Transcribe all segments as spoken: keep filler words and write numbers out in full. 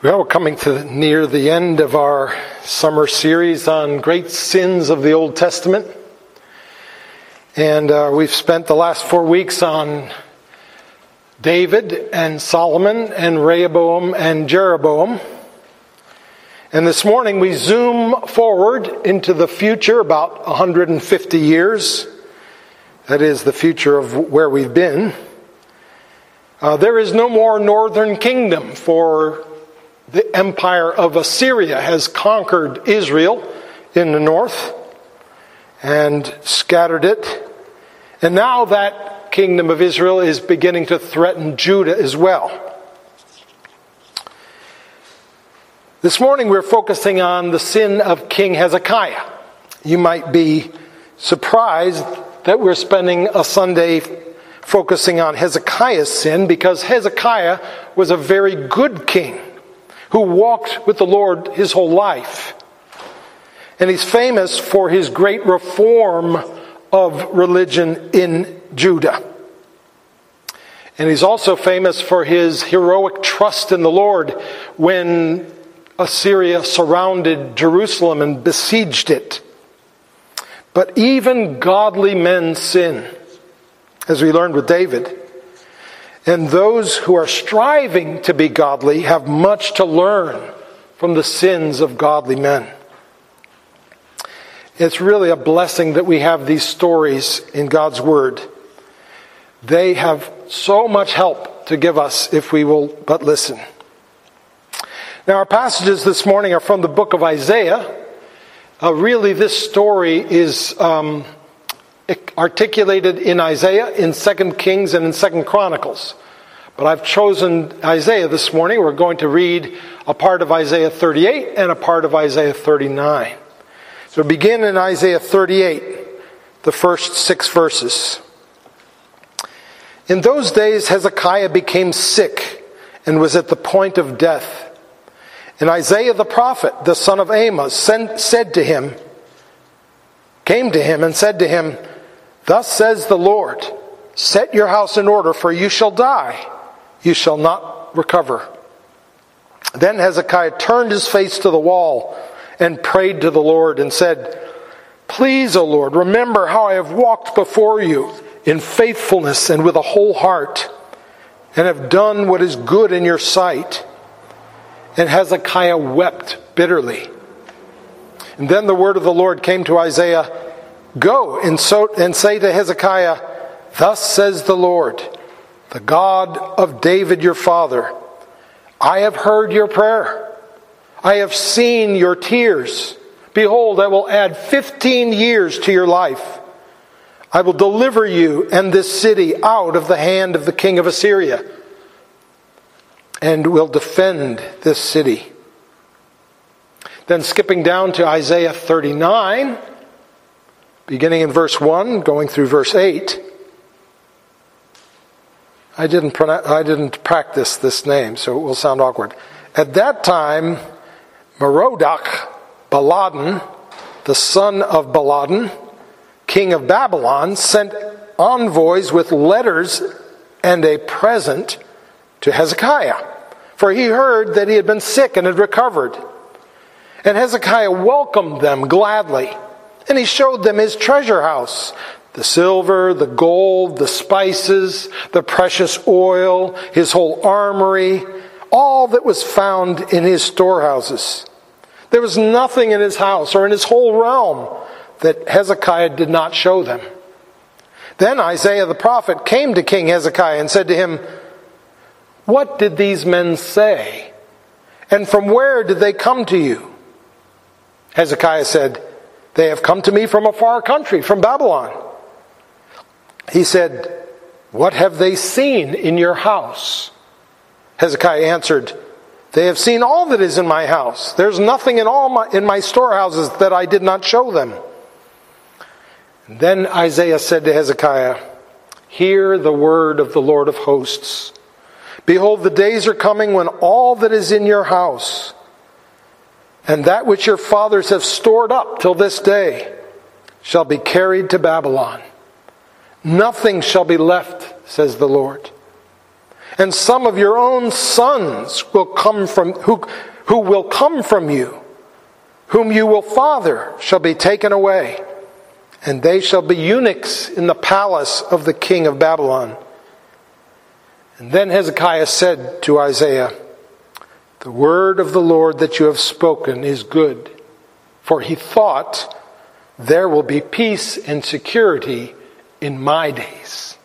Well, we're coming to near the end of our summer series on great sins of the Old Testament. And uh, we've spent the last four weeks on David and Solomon and Rehoboam and Jeroboam. And this morning we zoom forward into the future about one hundred fifty years. That is the future of where we've been. Uh, there is no more northern kingdom, for the empire of Assyria has conquered Israel in the north and scattered it. And now that kingdom of Israel is beginning to threaten Judah as well. This morning we're focusing on the sin of King Hezekiah. You might be surprised that we're spending a Sunday focusing on Hezekiah's sin, because Hezekiah was a very good king who walked with the Lord his whole life. And he's famous for his great reform of religion in Judah. And he's also famous for his heroic trust in the Lord when Assyria surrounded Jerusalem and besieged it. But even godly men sin, as we learned with David. And those who are striving to be godly have much to learn from the sins of godly men. It's really a blessing that we have these stories in God's Word. They have so much help to give us if we will but listen. Now, our passages this morning are from the book of Isaiah. Uh, really, this story is um, articulated in Isaiah, in Second Kings, and in Second Chronicles. But I've chosen Isaiah this morning. We're going to read a part of Isaiah thirty-eight and a part of Isaiah thirty-nine. So begin in Isaiah thirty-eight, the first six verses. In those days Hezekiah became sick and was at the point of death. And Isaiah the prophet, the son of Amos, sent, said to him, came to him and said to him, "Thus says the Lord, set your house in order, for you shall die. You shall not recover." Then Hezekiah turned his face to the wall and prayed to the Lord and said, "Please, O Lord, remember how I have walked before you in faithfulness and with a whole heart, and have done what is good in your sight." And Hezekiah wept bitterly. And then the word of the Lord came to Isaiah, "Go and, so, and say to Hezekiah, Thus says the Lord, the God of David your father, I have heard your prayer. I have seen your tears. Behold, I will add fifteen years to your life. I will deliver you and this city out of the hand of the king of Assyria, and will defend this city." Then skipping down to Isaiah thirty-nine, beginning in verse one, going through verse eight. I didn't I didn't practice this name, so it will sound awkward. At that time, Merodach Baladan, the son of Baladan, king of Babylon, sent envoys with letters and a present to Hezekiah, for he heard that he had been sick and had recovered. And Hezekiah welcomed them gladly, and he showed them his treasure house, the silver, the gold, the spices, the precious oil, his whole armory, all that was found in his storehouses. There was nothing in his house or in his whole realm that Hezekiah did not show them. Then Isaiah the prophet came to King Hezekiah and said to him, "What did these men say? And from where did they come to you?" Hezekiah said, "They have come to me from a far country, from Babylon." He said, "What have they seen in your house?" Hezekiah answered, "They have seen all that is in my house. There's nothing in all my, in my storehouses that I did not show them." And then Isaiah said to Hezekiah, "Hear the word of the Lord of hosts. Behold, the days are coming when all that is in your house, and that which your fathers have stored up till this day, shall be carried to Babylon. Nothing shall be left, says the Lord. And some of your own sons will come from who, who will come from you, whom you will father, shall be taken away, and they shall be eunuchs in the palace of the king of Babylon. And then Hezekiah said to Isaiah, the word of the Lord that you have spoken is good. For he thought, there will be peace and security in my days.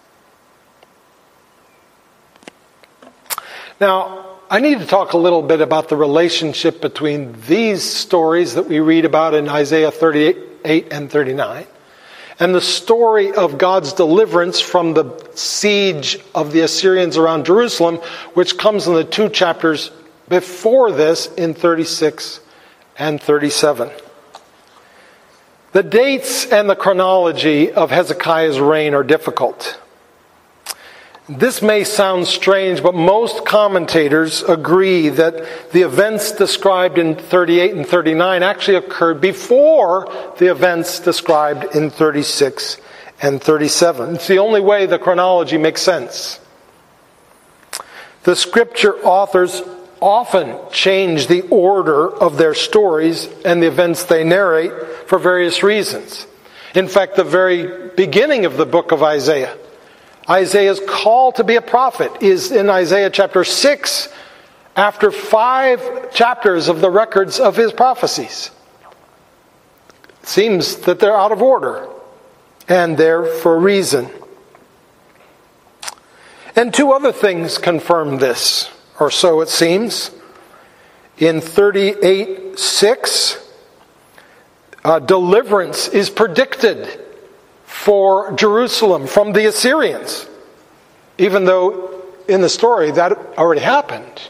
Now, I need to talk a little bit about the relationship between these stories that we read about in Isaiah thirty-eight and thirty-nine and the story of God's deliverance from the siege of the Assyrians around Jerusalem, which comes in the two chapters before this in thirty-six and thirty-seven. The dates and the chronology of Hezekiah's reign are difficult. This may sound strange, but most commentators agree that the events described in thirty-eight and thirty-nine actually occurred before the events described in thirty-six and thirty-seven. It's the only way the chronology makes sense. The scripture authors often change the order of their stories and the events they narrate for various reasons. In fact, the very beginning of the book of Isaiah, Isaiah's call to be a prophet, is in Isaiah chapter six, after five chapters of the records of his prophecies. It seems that they're out of order, and they're for a reason. And two other things confirm this, or so it seems. In thirty-eight six, uh, deliverance is predicted for Jerusalem from the Assyrians, even though in the story that already happened.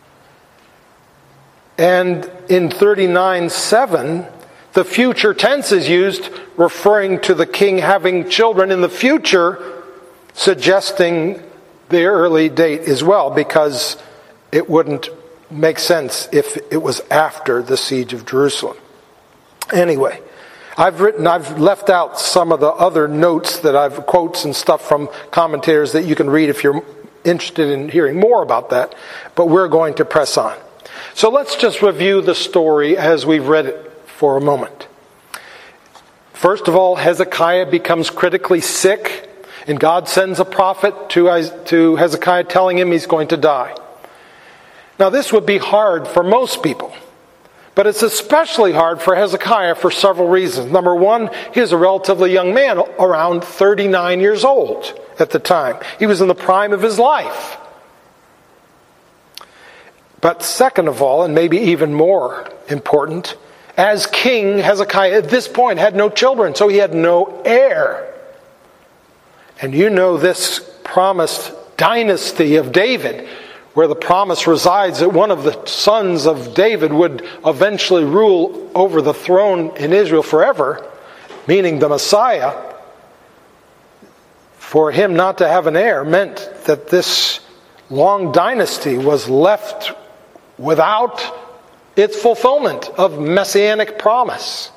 And in thirty-nine seven, the future tense is used, referring to the king having children in the future, suggesting the early date as well, because it wouldn't make sense if it was after the siege of Jerusalem. Anyway, I've written, I've left out some of the other notes that I've, quotes and stuff from commentators that you can read if you're interested in hearing more about that, but we're going to press on. So let's just review the story as we've read it for a moment. First of all, Hezekiah becomes critically sick, and God sends a prophet to, to Hezekiah telling him he's going to die. Now, this would be hard for most people, but it's especially hard for Hezekiah for several reasons. Number one, he was a relatively young man, around thirty-nine years old at the time. He was in the prime of his life. But second of all, and maybe even more important, as king, Hezekiah at this point had no children, so he had no heir. And you know this promised dynasty of David, where the promise resides that one of the sons of David would eventually rule over the throne in Israel forever, meaning the Messiah. For him not to have an heir meant that this long dynasty was left without its fulfillment of messianic promise.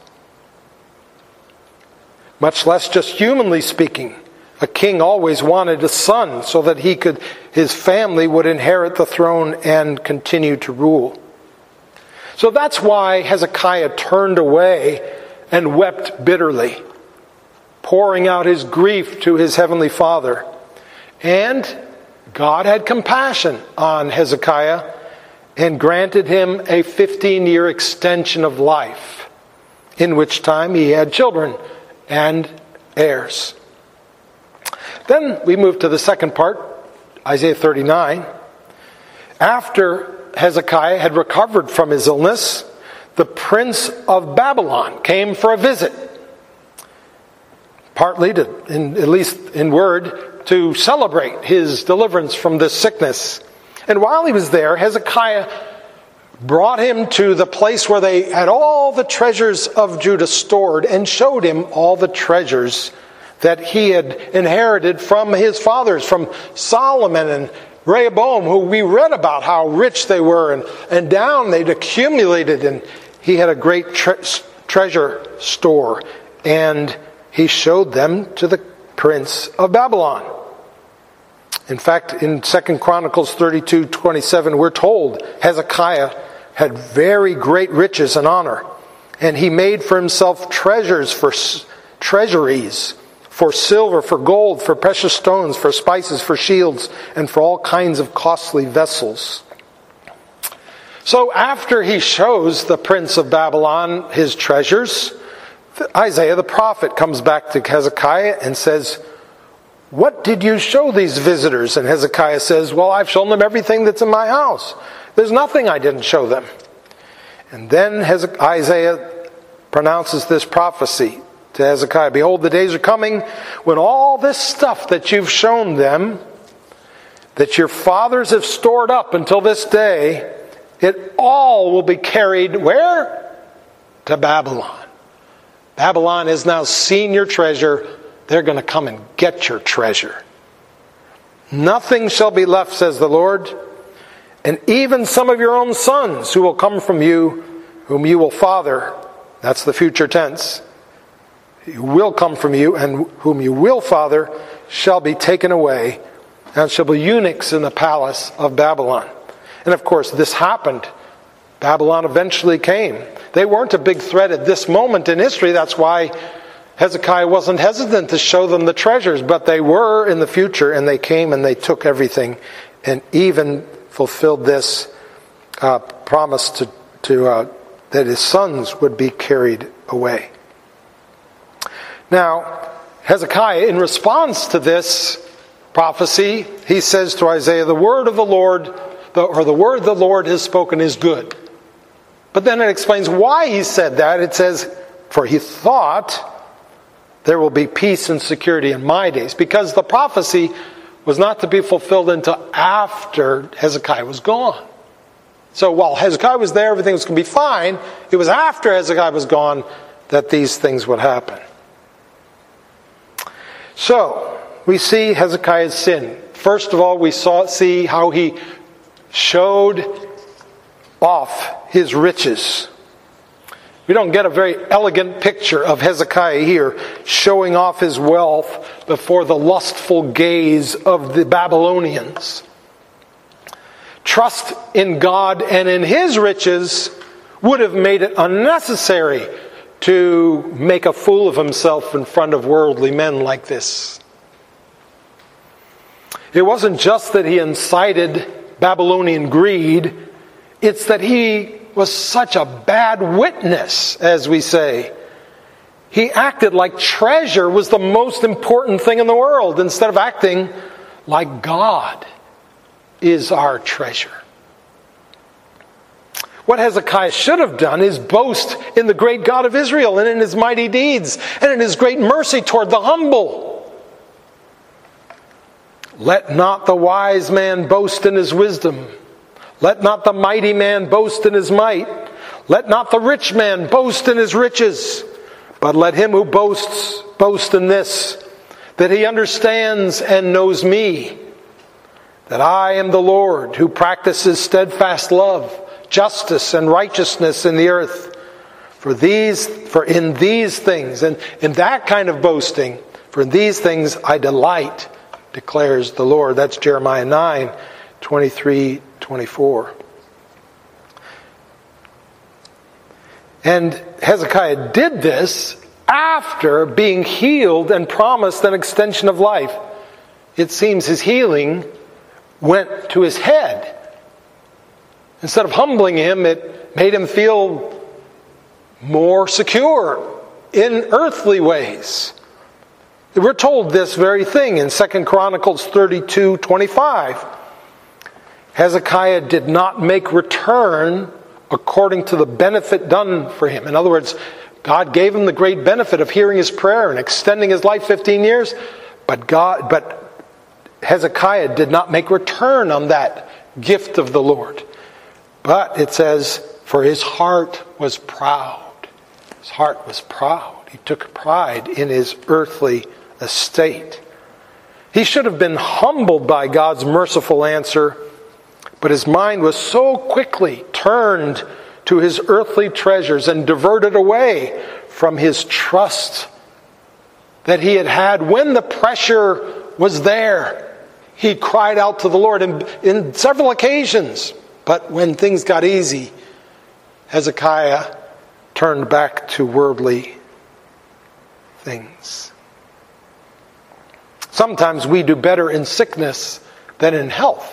Much less just humanly speaking. A king always wanted a son so that he could, his family would inherit the throne and continue to rule. So that's why Hezekiah turned away and wept bitterly, pouring out his grief to his heavenly Father. And God had compassion on Hezekiah and granted him a fifteen-year extension of life, in which time he had children and heirs. Then we move to the second part, Isaiah thirty-nine. After Hezekiah had recovered from his illness, the prince of Babylon came for a visit. Partly, to, in, at least in word, to celebrate his deliverance from this sickness. And while he was there, Hezekiah brought him to the place where they had all the treasures of Judah stored and showed him all the treasures that he had inherited from his fathers, from Solomon and Rehoboam, who we read about how rich they were, and, and down they'd accumulated, and he had a great tre- treasure store, and he showed them to the prince of Babylon. In fact, in Second Chronicles thirty-two twenty-seven, we're told Hezekiah had very great riches and honor, and he made for himself treasures for treasuries, for silver, for gold, for precious stones, for spices, for shields, and for all kinds of costly vessels. So after he shows the prince of Babylon his treasures, Isaiah the prophet comes back to Hezekiah and says, "What did you show these visitors?" And Hezekiah says, "Well, I've shown them everything that's in my house. There's nothing I didn't show them." And then Isaiah pronounces this prophecy to Hezekiah. "Behold, the days are coming when all this stuff that you've shown them, that your fathers have stored up until this day, it all will be carried" where? To Babylon. Babylon has now seen your treasure. They're going to come and get your treasure. "Nothing shall be left, says the Lord, and even some of your own sons who will come from you, whom you will father," that's the future tense, "who will come from you, and whom you will father, shall be taken away, and shall be eunuchs in the palace of Babylon." And of course, this happened. Babylon eventually came. They weren't a big threat at this moment in history. That's why Hezekiah wasn't hesitant to show them the treasures. But they were in the future, and they came and they took everything, and even fulfilled this uh, promise to, to uh, that his sons would be carried away. Now, Hezekiah, in response to this prophecy, he says to Isaiah, "The word of the Lord, the, or the word the Lord has spoken is good." But then it explains why he said that. It says, "For he thought there will be peace and security in my days." Because the prophecy was not to be fulfilled until after Hezekiah was gone. So while Hezekiah was there, everything was going to be fine. It was after Hezekiah was gone that these things would happen. So, we see Hezekiah's sin. First of all, we saw see how he showed off his riches. We don't get a very elegant picture of Hezekiah here, showing off his wealth before the lustful gaze of the Babylonians. Trust in God and in his riches would have made it unnecessary to make a fool of himself in front of worldly men like this. It wasn't just that he incited Babylonian greed, it's that he was such a bad witness, as we say. He acted like treasure was the most important thing in the world, instead of acting like God is our treasure. What Hezekiah should have done is boast in the great God of Israel and in his mighty deeds and in his great mercy toward the humble. "Let not the wise man boast in his wisdom. Let not the mighty man boast in his might. Let not the rich man boast in his riches. But let him who boasts boast in this, that he understands and knows me, that I am the Lord who practices steadfast love, justice, and righteousness in the earth. For these, for in these things," and in that kind of boasting, "for in these things I delight, declares the Lord." That's Jeremiah nine, twenty-three, twenty-four. And Hezekiah did this after being healed and promised an extension of life. It seems his healing went to his head. Instead of humbling him, it made him feel more secure in earthly ways. We're told this very thing in Second Chronicles thirty-two twenty-five. Hezekiah did not make return according to the benefit done for him. In other words, God gave him the great benefit of hearing his prayer and extending his life fifteen years, but God, but Hezekiah did not make return on that gift of the Lord. But it says, for his heart was proud. His heart was proud. He took pride in his earthly estate. He should have been humbled by God's merciful answer, but his mind was so quickly turned to his earthly treasures and diverted away from his trust that he had had when the pressure was there. He cried out to the Lord in, in several occasions. But when things got easy, Hezekiah turned back to worldly things. Sometimes we do better in sickness than in health.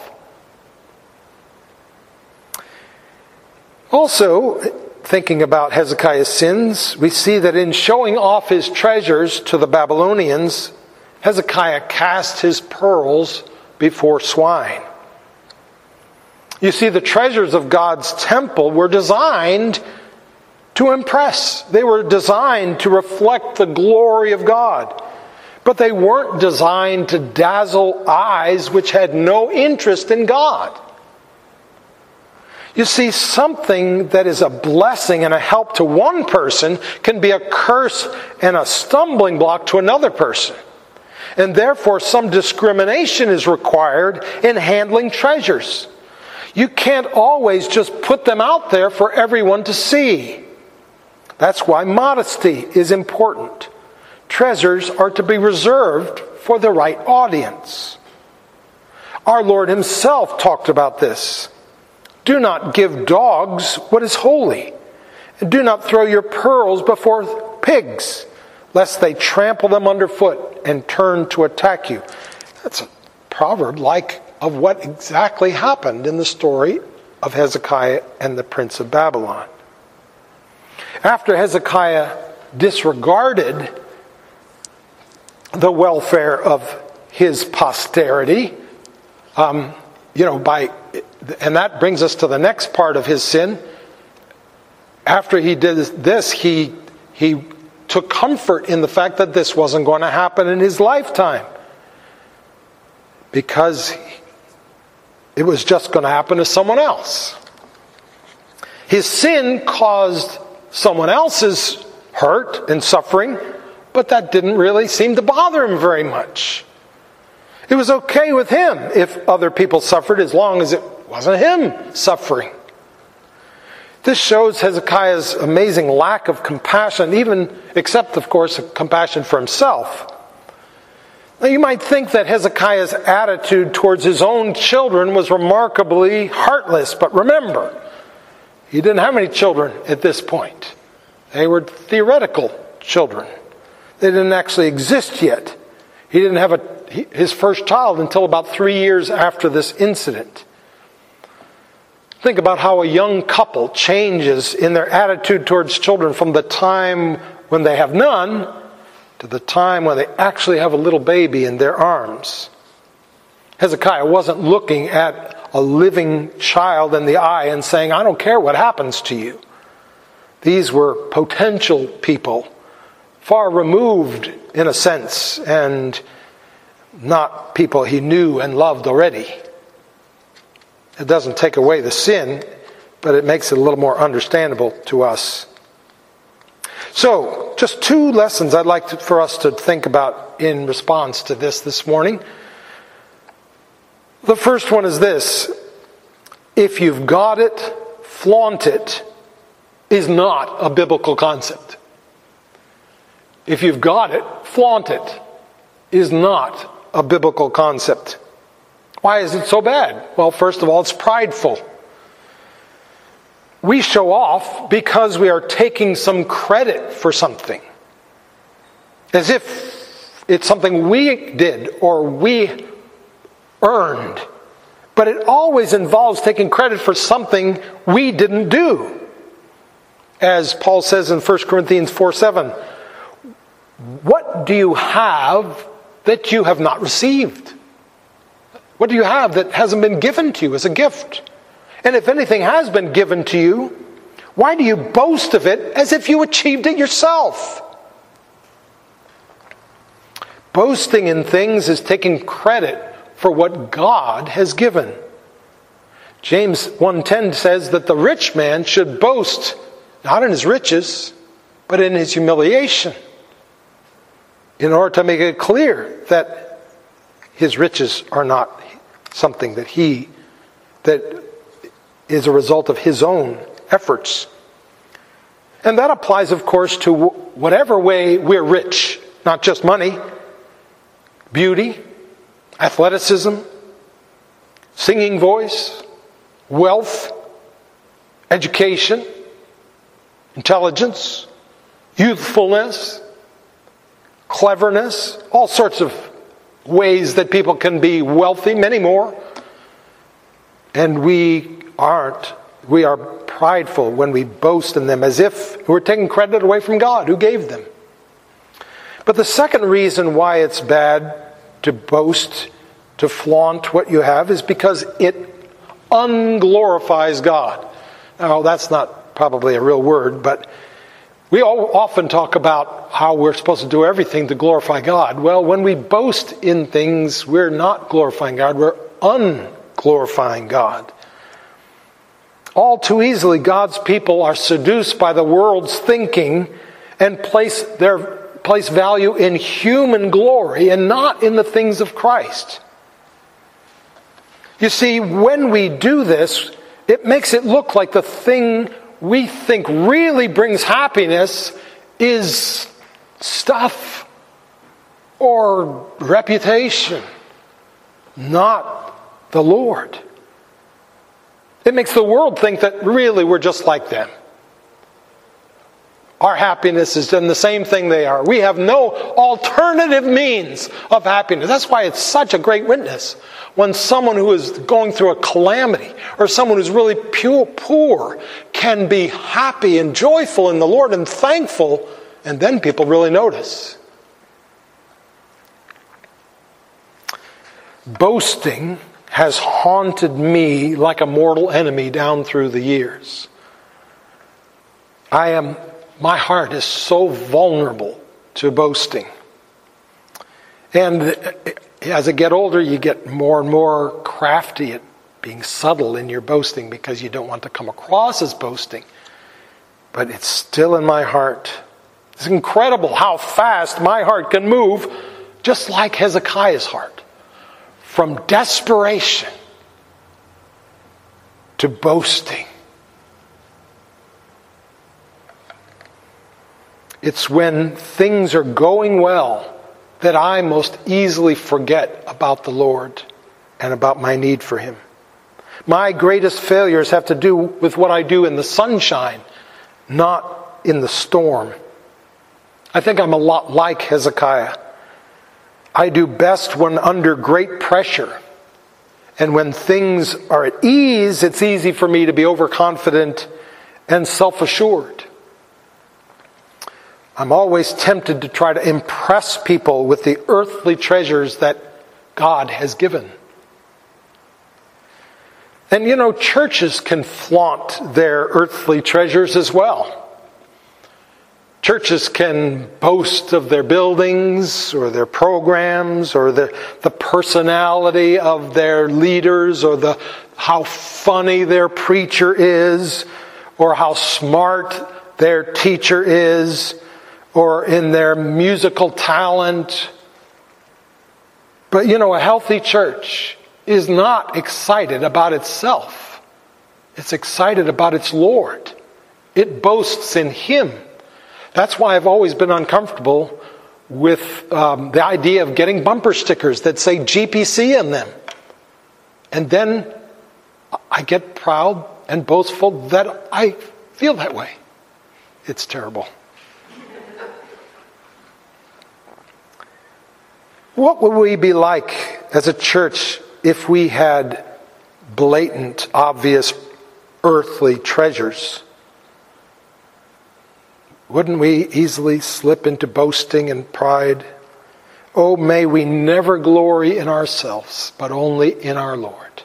Also, thinking about Hezekiah's sins, we see that in showing off his treasures to the Babylonians, Hezekiah cast his pearls before swine. You see, the treasures of God's temple were designed to impress. They were designed to reflect the glory of God. But they weren't designed to dazzle eyes which had no interest in God. You see, something that is a blessing and a help to one person can be a curse and a stumbling block to another person. And therefore, some discrimination is required in handling treasures. You can't always just put them out there for everyone to see. That's why modesty is important. Treasures are to be reserved for the right audience. Our Lord himself talked about this. Do not give dogs what is holy, and do not throw your pearls before pigs, lest they trample them underfoot and turn to attack you. That's a proverb like of what exactly happened in the story of Hezekiah and the prince of Babylon. After Hezekiah disregarded the welfare of his posterity, um, you know, by, and that brings us to the next part of his sin. After he did this, he he took comfort in the fact that this wasn't going to happen in his lifetime, because it was just going to happen to someone else. His sin caused someone else's hurt and suffering, but that didn't really seem to bother him very much. It was okay with him if other people suffered, as long as it wasn't him suffering. This shows Hezekiah's amazing lack of compassion, even except, of course, compassion for himself. Now, you might think that Hezekiah's attitude towards his own children was remarkably heartless, but remember, he didn't have any children at this point. They were theoretical children. They didn't actually exist yet. He didn't have a, his first child until about three years after this incident. Think about how a young couple changes in their attitude towards children from the time when they have none to the time when they actually have a little baby in their arms. Hezekiah wasn't looking at a living child in the eye and saying, I don't care what happens to you. These were potential people, far removed in a sense, and not people he knew and loved already. It doesn't take away the sin, but it makes it a little more understandable to us. So, just two lessons I'd like to, for us to think about in response to this this morning. The first one is this: if you've got it, flaunt it, is not a biblical concept. If you've got it, flaunt it, is not a biblical concept. Why is it so bad? Well, first of all, it's prideful. We show off because we are taking some credit for something, as if it's something we did or we earned. But it always involves taking credit for something we didn't do. As Paul says in First Corinthians four seven, what do you have that you have not received? What do you have that hasn't been given to you as a gift? And if anything has been given to you, why do you boast of it as if you achieved it yourself? Boasting in things is taking credit for what God has given. James one ten says that the rich man should boast not in his riches, but in his humiliation, in order to make it clear that his riches are not something that he, that is a result of his own efforts. And that applies, of course, to whatever way we're rich, not just money, beauty, athleticism, singing voice, wealth, education, intelligence, youthfulness, cleverness, all sorts of ways that people can be wealthy, many more. And we aren't. We are prideful when we boast in them as if we're taking credit away from God who gave them. But the second reason why it's bad to boast, to flaunt what you have, is because it unglorifies God. Now, that's not probably a real word, but we all often talk about how we're supposed to do everything to glorify God. Well, when we boast in things, we're not glorifying God, we're unglorifying God. All too easily, God's people are seduced by the world's thinking and place their place value in human glory and not in the things of Christ. You see, when we do this, it makes it look like the thing we think really brings happiness is stuff or reputation, not the Lord. It makes the world think that really we're just like them. Our happiness is in the same thing they are. We have no alternative means of happiness. That's why it's such a great witness when someone who is going through a calamity or someone who's really pure, poor can be happy and joyful in the Lord and thankful, and then people really notice. Boasting has haunted me like a mortal enemy down through the years. I am, my heart is so vulnerable to boasting. And as I get older, you get more and more crafty at being subtle in your boasting because you don't want to come across as boasting. But it's still in my heart. It's incredible how fast my heart can move, just like Hezekiah's heart. From desperation to boasting. It's when things are going well that I most easily forget about the Lord and about my need for Him. My greatest failures have to do with what I do in the sunshine, not in the storm. I think I'm a lot like Hezekiah. I do best when under great pressure. And when things are at ease, it's easy for me to be overconfident and self-assured. I'm always tempted to try to impress people with the earthly treasures that God has given. And you know, churches can flaunt their earthly treasures as well. Churches can boast of their buildings or their programs or the, the personality of their leaders or the how funny their preacher is or how smart their teacher is or in their musical talent. But you know, a healthy church is not excited about itself. It's excited about its Lord. It boasts in Him. That's why I've always been uncomfortable with um, the idea of getting bumper stickers that say G P C in them. And then I get proud and boastful that I feel that way. It's terrible. What would we be like as a church if we had blatant, obvious, earthly treasures? Wouldn't we easily slip into boasting and pride? Oh, may we never glory in ourselves, but only in our Lord.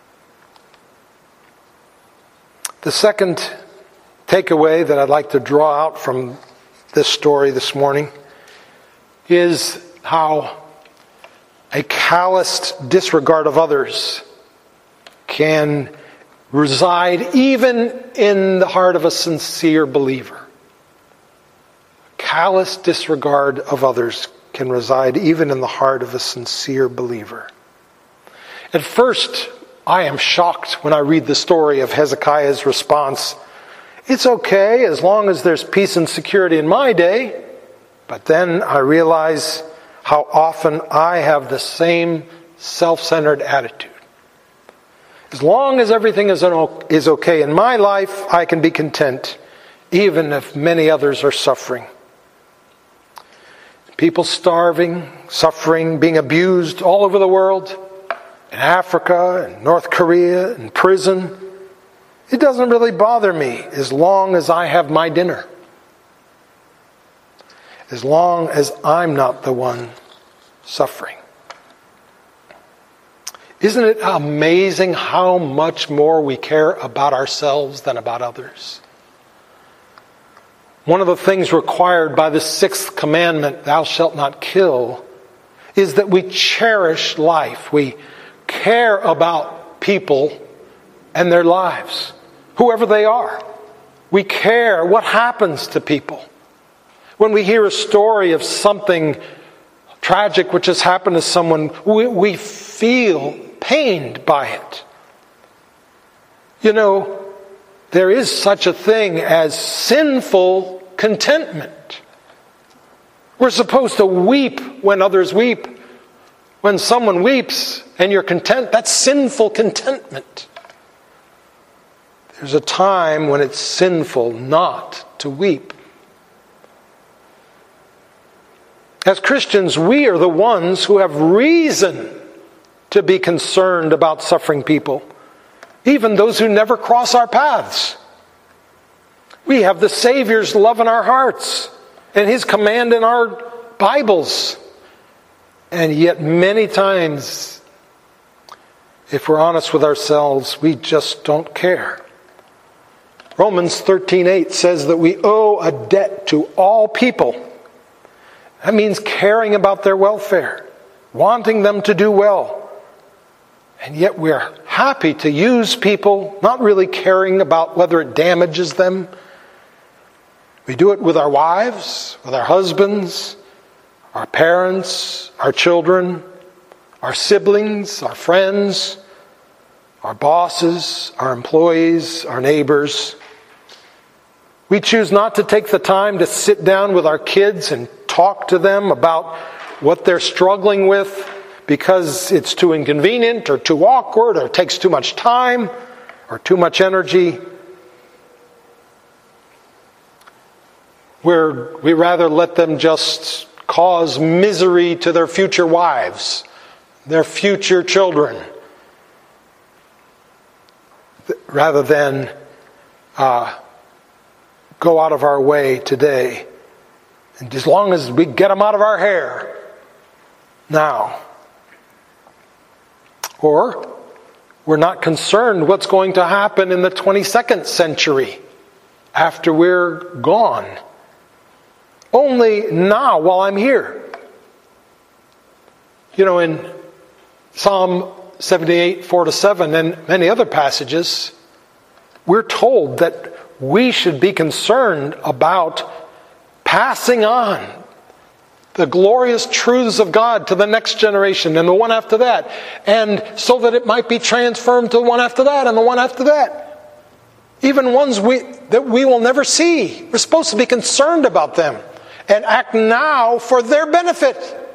The second takeaway that I'd like to draw out from this story this morning is how a calloused disregard of others can reside even in the heart of a sincere believer. Callous disregard of others can reside even in the heart of a sincere believer. At first, I am shocked when I read the story of Hezekiah's response. It's okay as long as there's peace and security in my day. But then I realize how often I have the same self-centered attitude. As long as everything is is okay in my life, I can be content, even if many others are suffering. People starving, suffering, being abused all over the world, in Africa, in North Korea, in prison. It doesn't really bother me as long as I have my dinner. As long as I'm not the one suffering. Isn't it amazing how much more we care about ourselves than about others? One of the things required by the sixth commandment, thou shalt not kill, is that we cherish life. We care about people and their lives, whoever they are. We care what happens to people. When we hear a story of something tragic which has happened to someone, we, we feel pained by it. You know, there is such a thing as sinful contentment. We're supposed to weep when others weep. When someone weeps and you're content, that's sinful contentment. There's a time when it's sinful not to weep. As Christians, we are the ones who have reason to be concerned about suffering people, even those who never cross our paths. We have the Savior's love in our hearts and His command in our Bibles. And yet many times, if we're honest with ourselves, we just don't care. Romans thirteen eight says that we owe a debt to all people. That means caring about their welfare, wanting them to do well. And yet we're happy to use people, not really caring about whether it damages them. We do it with our wives, with our husbands, our parents, our children, our siblings, our friends, our bosses, our employees, our neighbors. We choose not to take the time to sit down with our kids and talk to them about what they're struggling with because it's too inconvenient or too awkward or takes too much time or too much energy. We're, we rather let them just cause misery to their future wives, their future children, rather than uh, go out of our way today. And as long as we get them out of our hair now. Or we're not concerned what's going to happen in the twenty-second century after we're gone. Only now while I'm here. You know, in Psalm seventy-eight, four to seven, and many other passages, we're told that we should be concerned about passing on the glorious truths of God to the next generation and the one after that, and so that it might be transferred to the one after that and the one after that. Even ones we, that we will never see. We're supposed to be concerned about them and act now for their benefit.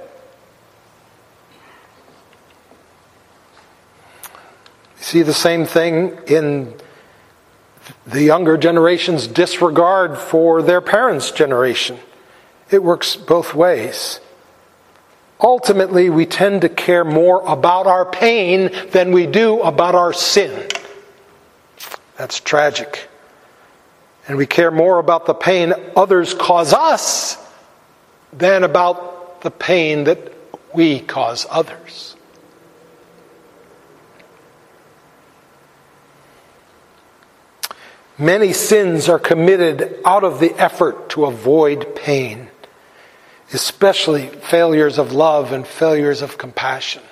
You see the same thing in the younger generation's disregard for their parents' generation. It works both ways. Ultimately, we tend to care more about our pain than we do about our sin. That's tragic. And we care more about the pain others cause us than about the pain that we cause others. Many sins are committed out of the effort to avoid pain, especially failures of love and failures of compassion.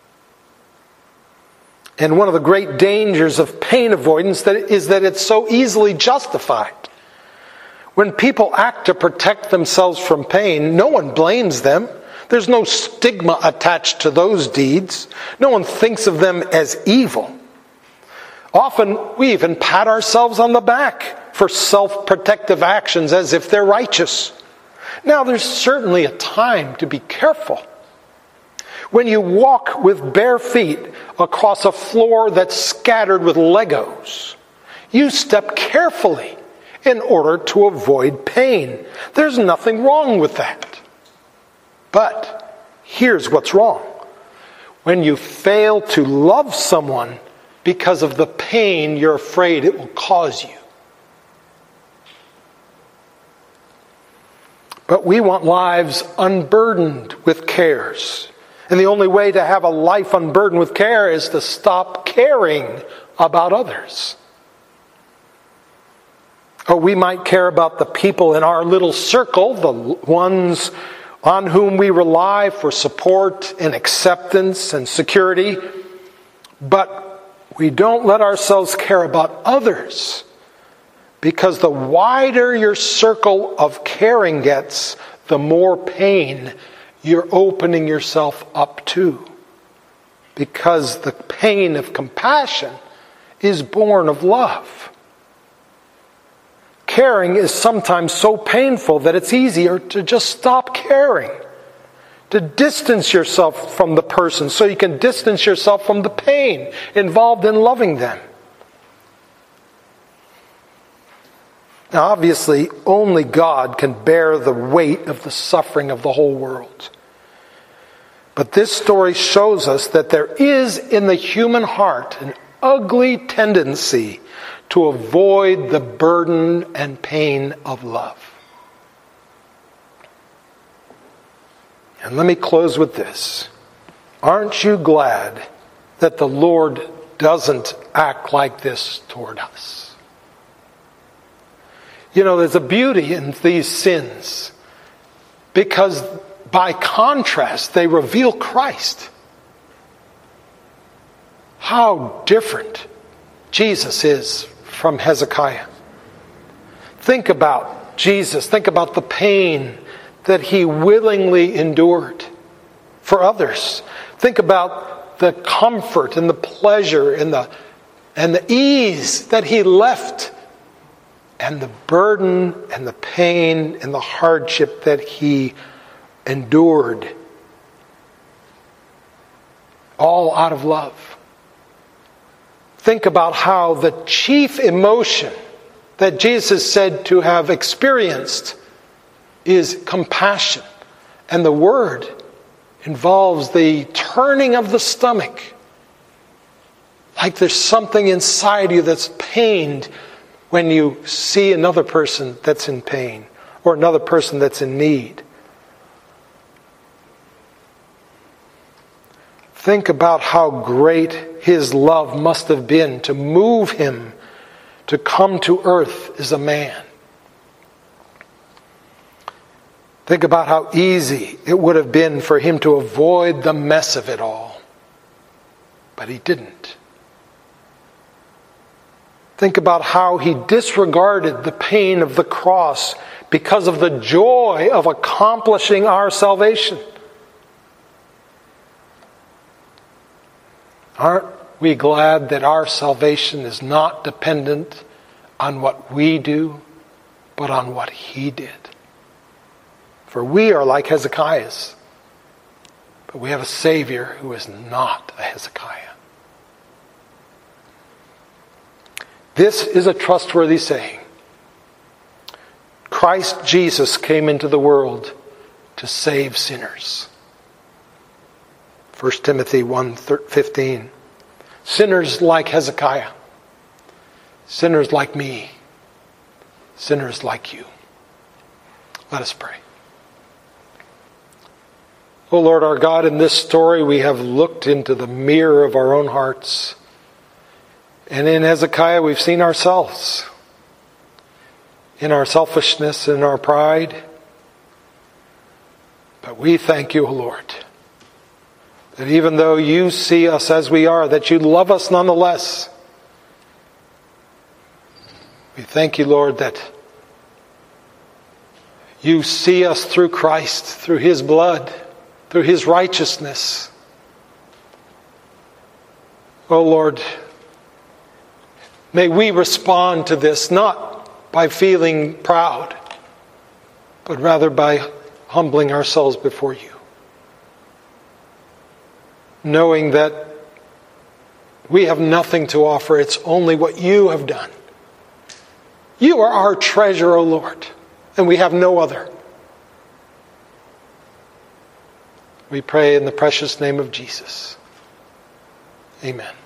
And one of the great dangers of pain avoidance that is that it's so easily justified. When people act to protect themselves from pain, no one blames them. There's no stigma attached to those deeds. No one thinks of them as evil. Often we even pat ourselves on the back for self-protective actions as if they're righteous. Now, there's certainly a time to be careful. When you walk with bare feet across a floor that's scattered with Legos, you step carefully in order to avoid pain. There's nothing wrong with that. But here's what's wrong. When you fail to love someone because of the pain you're afraid it will cause you. But we want lives unburdened with cares. And the only way to have a life unburdened with care is to stop caring about others. Or we might care about the people in our little circle, the ones on whom we rely for support and acceptance and security. But we don't let ourselves care about others. Because the wider your circle of caring gets, the more pain you're opening yourself up to. Because the pain of compassion is born of love. Caring is sometimes so painful that it's easier to just stop caring. To distance yourself from the person so you can distance yourself from the pain involved in loving them. Now, obviously, only God can bear the weight of the suffering of the whole world. But this story shows us that there is in the human heart an ugly tendency to avoid the burden and pain of love. And let me close with this. Aren't you glad that the Lord doesn't act like this toward us? You know, there's a beauty in these sins because by contrast, they reveal Christ. How different Jesus is from Hezekiah. Think about Jesus. Think about the pain that he willingly endured for others. Think about the comfort and the pleasure and the, and the ease that he left, and the burden and the pain and the hardship that he endured, all out of love. Think about how the chief emotion that Jesus said to have experienced is compassion. And the word involves the turning of the stomach. Like there's something inside you that's pained when you see another person that's in pain or another person that's in need. Think about how great his love must have been to move him to come to earth as a man. Think about how easy it would have been for him to avoid the mess of it all. But he didn't. Think about how he disregarded the pain of the cross because of the joy of accomplishing our salvation. Aren't we glad that our salvation is not dependent on what we do, but on what he did? For we are like Hezekiah's, but we have a Savior who is not a Hezekiah. This is a trustworthy saying. Christ Jesus came into the world to save sinners. First Timothy one fifteen. Sinners like Hezekiah. Sinners like me. Sinners like you. Let us pray. O Lord our God, in this story we have looked into the mirror of our own hearts. And in Hezekiah we've seen ourselves. In our selfishness and our pride. But we thank you, O Lord, that even though you see us as we are, that you love us nonetheless. We thank you, Lord, that you see us through Christ, through his blood, through his righteousness. Oh Lord, may we respond to this not by feeling proud, but rather by humbling ourselves before you. knowing that we have nothing to offer. It's only what you have done. You are our treasure, O Lord, and we have no other. We pray in the precious name of Jesus. Amen.